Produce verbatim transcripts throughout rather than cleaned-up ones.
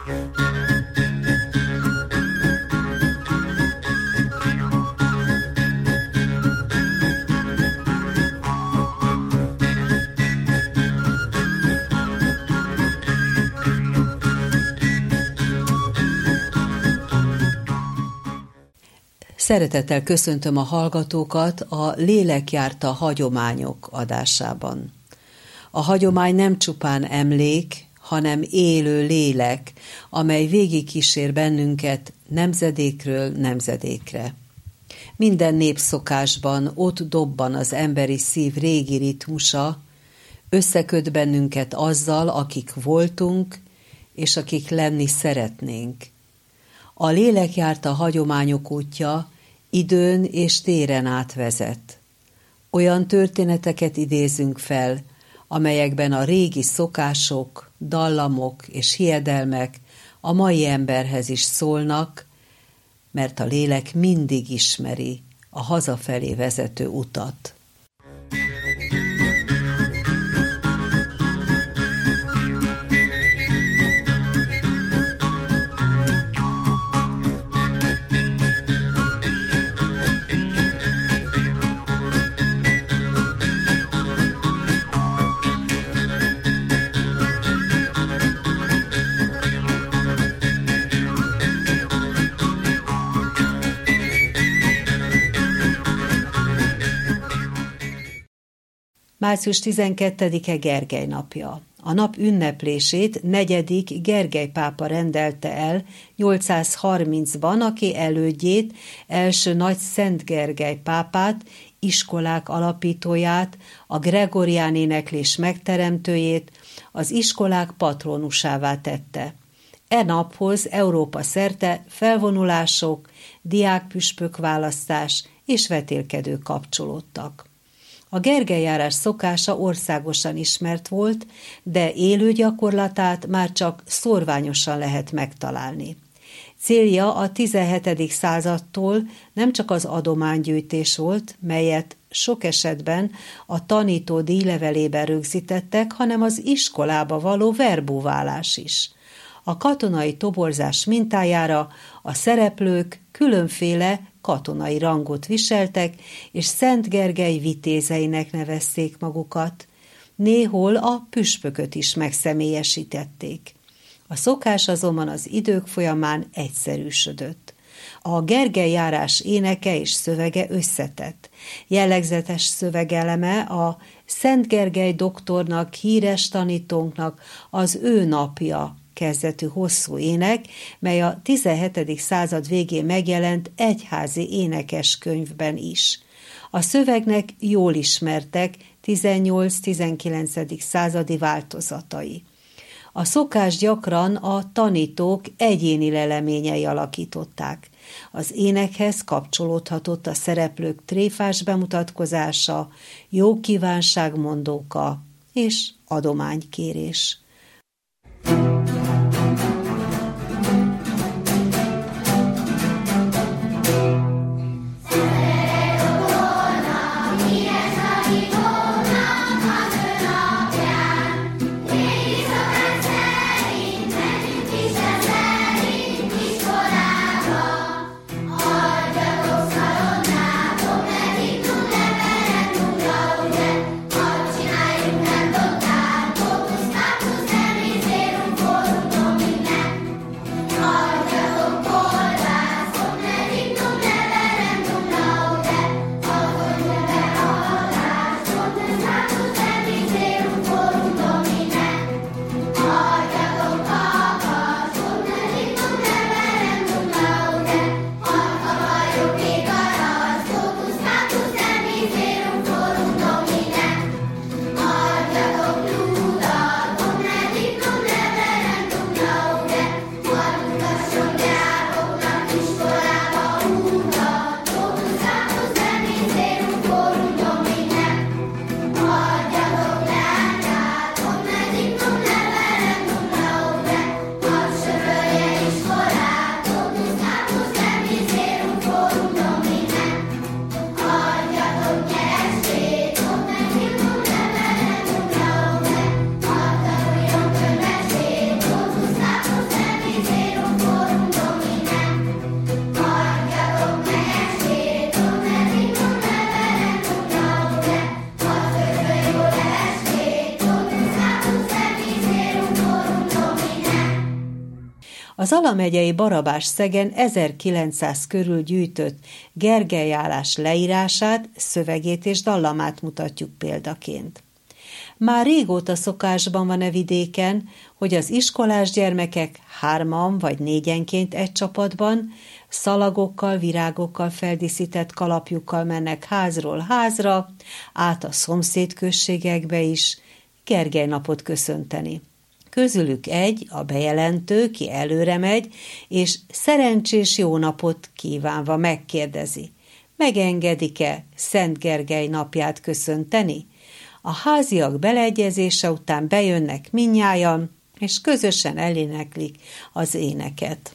Szeretettel köszöntöm a hallgatókat a Lélek járta hagyományok adásában. A hagyomány nem csupán emlék, hanem élő lélek, amely végigkísér bennünket nemzedékről nemzedékre. Minden népszokásban ott dobban az emberi szív régi ritmusa, összeköt bennünket azzal, akik voltunk, és akik lenni szeretnénk. A lélek járta hagyományok útja időn és téren átvezet. Olyan történeteket idézünk fel, amelyekben a régi szokások, dallamok és hiedelmek a mai emberhez is szólnak, mert a lélek mindig ismeri a hazafelé vezető utat. március tizenkettedike Gergely napja. A nap ünneplését negyedik Gergely pápa rendelte el nyolcszázharmincban, aki elődjét, első nagy Szent Gergely pápát, iskolák alapítóját, a gregorián éneklés megteremtőjét, az iskolák patronusává tette. E naphoz Európa szerte felvonulások, diákpüspök választás és vetélkedők kapcsolódtak. A Gergely-járás szokása országosan ismert volt, de élő gyakorlatát már csak szórványosan lehet megtalálni. Célja a tizenhetedik századtól nem csak az adománygyűjtés volt, melyet sok esetben a tanító díjlevelében rögzítettek, hanem az iskolába való verbúválás is. A katonai toborzás mintájára a szereplők különféle katonai rangot viseltek, és Szent Gergely vitézeinek nevezték magukat. Néhol a püspököt is megszemélyesítették. A szokás azonban az idők folyamán egyszerűsödött. A Gergely-járás éneke és szövege összetett. Jellegzetes szövegeleme a Szent Gergely doktornak, híres tanítónknak az ő napja kezdetű hosszú ének, mely a tizenhetedik század végén megjelent egyházi énekeskönyvben is. A szövegnek jól ismertek tizennyolc-tizenkilencedik századi változatai. A szokás gyakran a tanítók egyéni leleményei alakították. Az énekhez kapcsolódhatott a szereplők tréfás bemutatkozása, jó kívánságmondóka és adománykérés. A Zala megyei Barabás-Szegen ezerkilencszáz körül gyűjtött Gergely-járás leírását, szövegét és dallamát mutatjuk példaként. Már régóta szokásban van e vidéken, hogy az iskolás gyermekek hárman vagy négyenként egy csapatban, szalagokkal, virágokkal feldíszített kalapjukkal mennek házról házra, át a szomszédközségekbe is, Gergely napot köszönteni. Közülük egy, a bejelentő, ki előre megy, és szerencsés jó napot kívánva megkérdezi: megengedik-e Szent Gergely napját köszönteni? A háziak beleegyezése után bejönnek mindnyájan, és közösen eléneklik az éneket.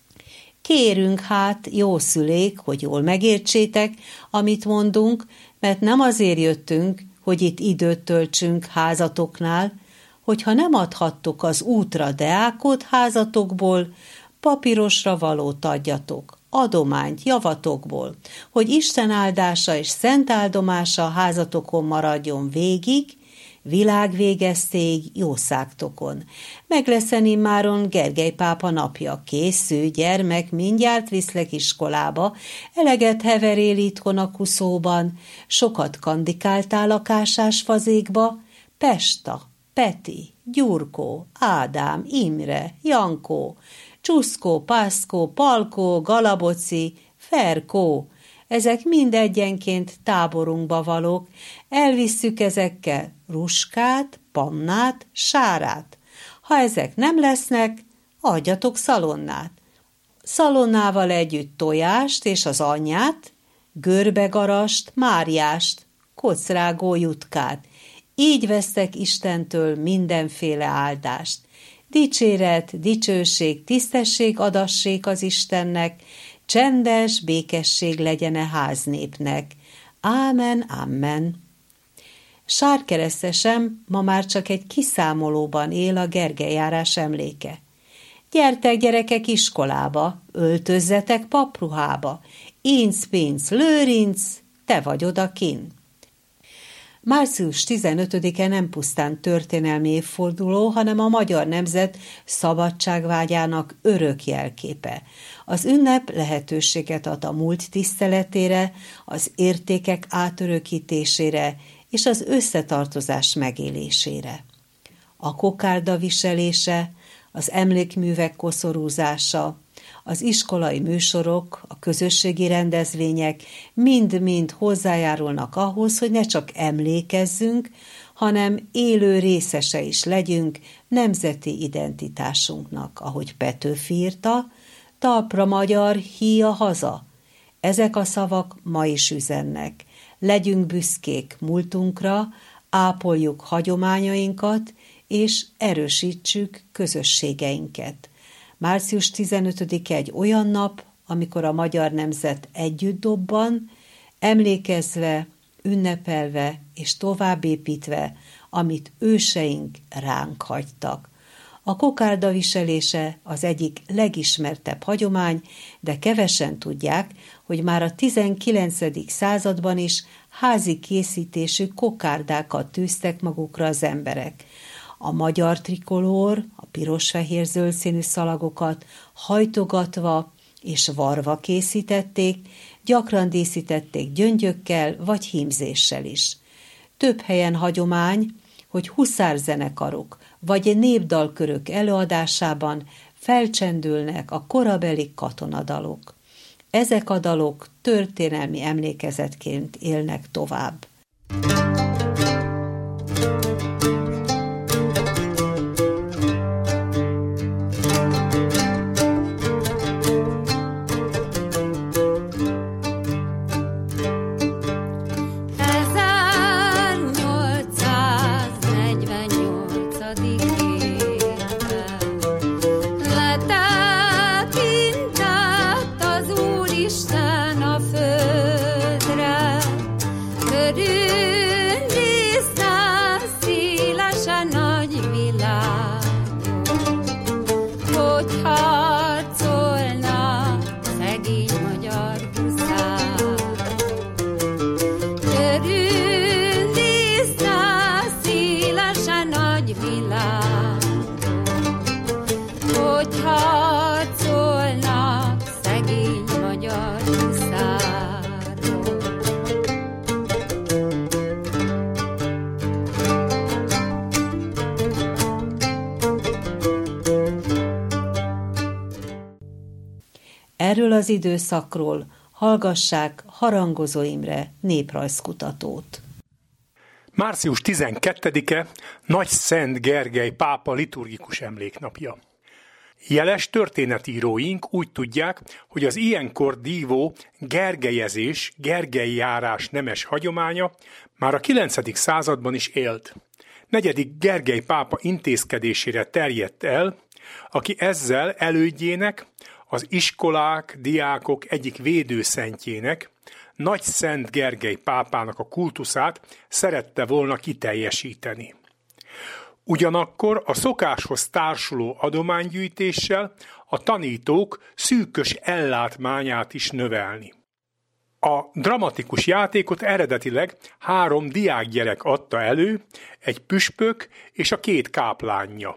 Kérünk hát, jó szülék, hogy jól megértsétek, amit mondunk, mert nem azért jöttünk, hogy itt időt töltsünk házatoknál, hogyha nem adhattok az útra deákot házatokból, papírosra valót adjatok, adományt javatokból, hogy Isten áldása és szent áldomása a házatokon maradjon végig, világvégeztéig jószágtokon. Meg leszen immáron Gergely pápa napja, készülj, gyermek, mindjárt viszlek iskolába, eleget heverél itthon a kuszóban, sokat kandikáltál a kásás fazékba, Pesta, Peti, Gyurkó, Ádám, Imre, Jankó, Csuszkó, Pászkó, Palkó, Galaboci, Ferkó, ezek mind egyenként táborunkba valók, elvisszük ezekkel Ruskát, Pannát, Sárát. Ha ezek nem lesznek, adjatok szalonnát. Szalonnával együtt tojást és az anyját, görbegarast, Máriást, kocrágó jutkát. Így vesztek Istentől mindenféle áldást. Dicséret, dicsőség, tisztesség adassék az Istennek, csendes békesség legyen a háznépnek. Ámen, amen. Sárkeresztesem ma már csak egy kiszámolóban él a Gergely-járás emléke. Gyertek, gyerekek, iskolába, öltözzetek papruhába, Inc-pinc, Lőrinc, te vagy odakin. Március tizenötödike nem pusztán történelmi évforduló, hanem a magyar nemzet szabadságvágyának örök jelképe. Az ünnep lehetőséget ad a múlt tiszteletére, az értékek átörökítésére és az összetartozás megélésére. A kokárda viselése, az emlékművek koszorúzása, az iskolai műsorok, a közösségi rendezvények mind-mind hozzájárulnak ahhoz, hogy ne csak emlékezzünk, hanem élő részese is legyünk nemzeti identitásunknak, ahogy Petőfi írta, talpra magyar, híja haza. Ezek a szavak ma is üzennek. Legyünk büszkék múltunkra, ápoljuk hagyományainkat, és erősítsük közösségeinket. Március tizenötödike egy olyan nap, amikor a magyar nemzet együtt dobban, emlékezve, ünnepelve és továbbépítve, amit őseink ránk hagytak. A kokárda viselése az egyik legismertebb hagyomány, de kevesen tudják, hogy már a tizenkilencedik században is házi készítésű kokárdákat tűztek magukra az emberek. A magyar trikolór, a piros-fehér-zöld színű szalagokat hajtogatva és varva készítették, gyakran díszítették gyöngyökkel vagy hímzéssel is. Több helyen hagyomány, hogy huszárzenekarok vagy népdalkörök előadásában felcsendülnek a korabeli katonadalok. Ezek a dalok történelmi emlékezetként élnek tovább. Hogy Erről az időszakról hallgassák Harangozó Imre néprajzkutatót. március tizenkettedike Nagy Szent Gergely pápa liturgikus emléknapja. Jeles történetíróink úgy tudják, hogy az ilyenkor dívó gergelyezés, gergelyi járás nemes hagyománya már a kilencedik században is élt. Negyedik Gergely pápa intézkedésére terjedt el, aki ezzel elődjének, az iskolák, diákok egyik védőszentjének, Nagy Szent Gergely pápának a kultuszát szerette volna kiteljesíteni. Ugyanakkor a szokáshoz társuló adománygyűjtéssel a tanítók szűkös ellátmányát is növelni. A dramatikus játékot eredetileg három diákgyerek adta elő, egy püspök és a két káplánja.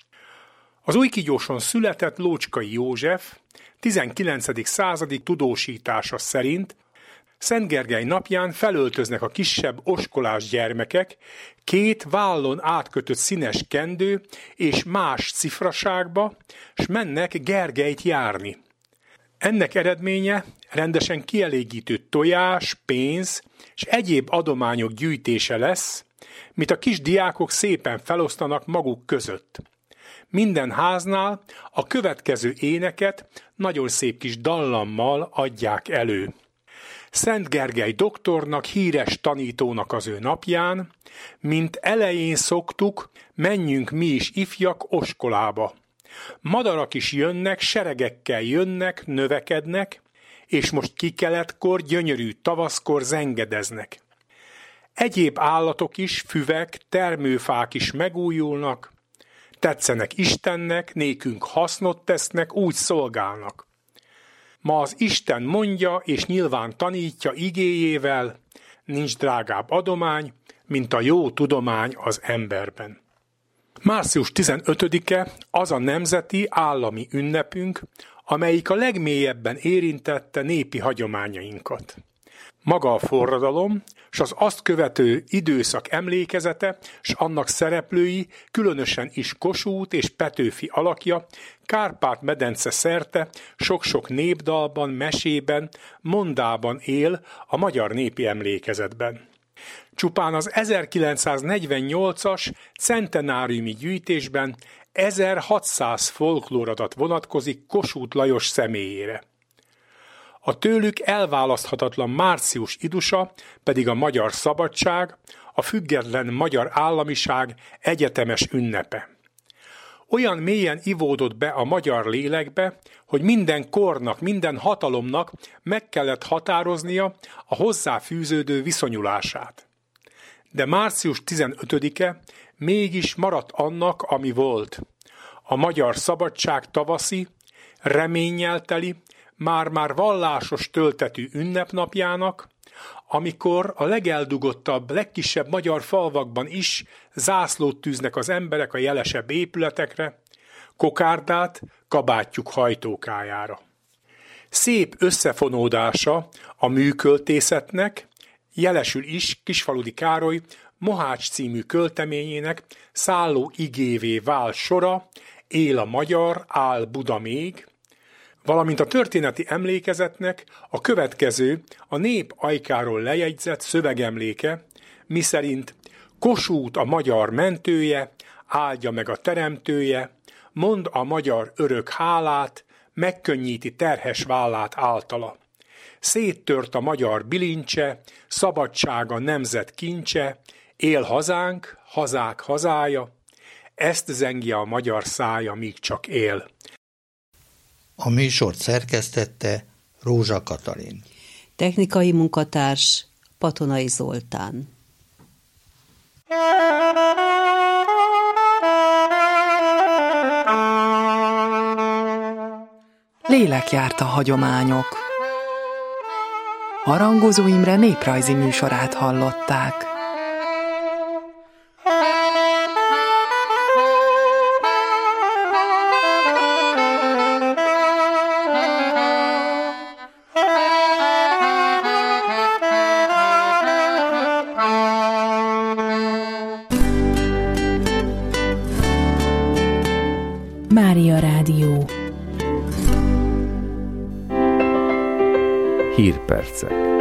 Az Újkígyóson született Lócskai József tizenkilencedik századi tudósítása szerint Szent Gergely napján felöltöznek a kisebb oskolás gyermekek két vállon átkötött színes kendő és más cifraságba, s mennek Gergelyt járni. Ennek eredménye rendesen kielégítő tojás, pénz és egyéb adományok gyűjtése lesz, mit a kis diákok szépen felosztanak maguk között. Minden háznál a következő éneket nagyon szép kis dallammal adják elő. Szent Gergely doktornak, híres tanítónak az ő napján, mint elején szoktuk, menjünk mi is ifjak oskolába. Madarak is jönnek, seregekkel jönnek, növekednek, és most kikeletkor, gyönyörű tavaszkor zengedeznek. Egyéb állatok is, füvek, termőfák is megújulnak, tetszenek Istennek, nékünk hasznot tesznek, úgy szolgálnak. Ma az Isten mondja és nyilván tanítja igéjével, nincs drágább adomány, mint a jó tudomány az emberben. március tizenötödike az a nemzeti állami ünnepünk, amelyik a legmélyebben érintette népi hagyományainkat. Maga a forradalom, s az azt követő időszak emlékezete, s annak szereplői, különösen is Kossuth és Petőfi alakja, Kárpát-medence szerte sok-sok népdalban, mesében, mondában él a magyar népi emlékezetben. Csupán az ezerkilencszáznegyvennyolcas centenáriumi gyűjtésben ezerhatszáz folklóradat vonatkozik Kossuth Lajos személyére. A tőlük elválaszthatatlan március idusa pedig a magyar szabadság, a független magyar államiság egyetemes ünnepe. Olyan mélyen ivódott be a magyar lélekbe, hogy minden kornak, minden hatalomnak meg kellett határoznia a hozzá fűződő viszonyulását. De március tizenötödike mégis maradt annak, ami volt. A magyar szabadság tavaszi, reménnyel teli, már-már vallásos töltetű ünnepnapjának, amikor a legeldugottabb, legkisebb magyar falvakban is zászlót tűznek az emberek a jelesebb épületekre, kokárdát kabátjuk hajtókájára. Szép összefonódása a műköltészetnek, jelesül is Kisfaludy Károly Mohács című költeményének szálló igévé vált sora, él a magyar, áll Buda még, valamint a történeti emlékezetnek a következő, a nép ajkáról lejegyzett szövegemléke, miszerint Kossuth a magyar mentője, áldja meg a teremtője, mond a magyar örök hálát, megkönnyíti terhes vállát általa. Széttört a magyar bilincse, szabadsága nemzet kincse, él hazánk, hazák hazája, ezt zengi a magyar szája, míg csak él. A műsort szerkesztette Rózsa Katalin. Technikai munkatárs Patonai Zoltán. Lélekjárta hagyományok. Harangozó Imre néprajzi műsorát hallották. Mária Rádió. Hírpercek.